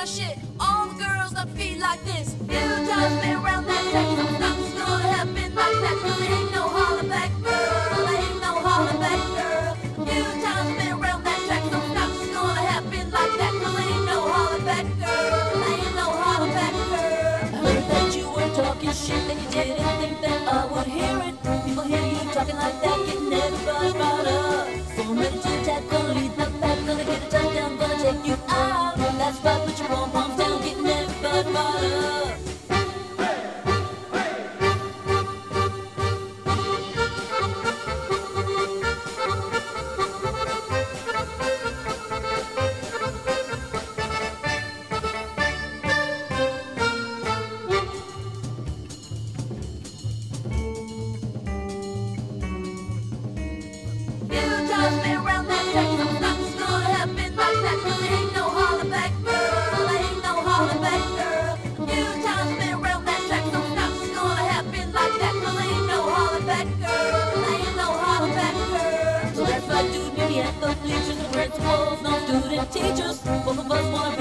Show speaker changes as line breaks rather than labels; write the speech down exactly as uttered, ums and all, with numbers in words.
my shit. All the girls that feet like this. Few times been around that track, so nothing's gonna happen like that. Cause there ain't no holler back girl, there ain't no holler back girl. Few times been around that track, so nothing's gonna happen like that. Cause there ain't no holler back girl, there ain't no holler back girl. I heard that you were talking shit and you didn't think that I would hear it. People hear you talking like that, getting everybody fired up. So I'm ready to tackle, lead the pack, gonna get a touchdown, gonna take you out. That's right, put your own palms down, getting everybody fired up. Teachers, both of us wanna